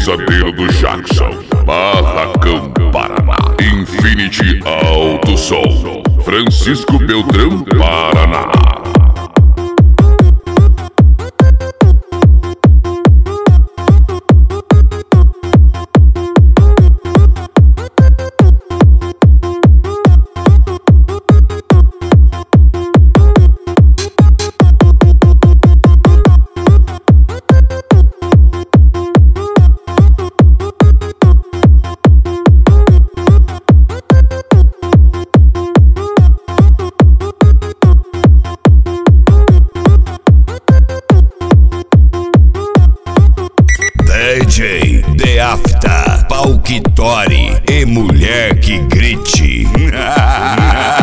Pesadeiro do Jackson, Barracão, Paraná. Infinity Alto Som, Francisco Beltrão, Paraná. DJ The After, Palquitori e mulher que grite.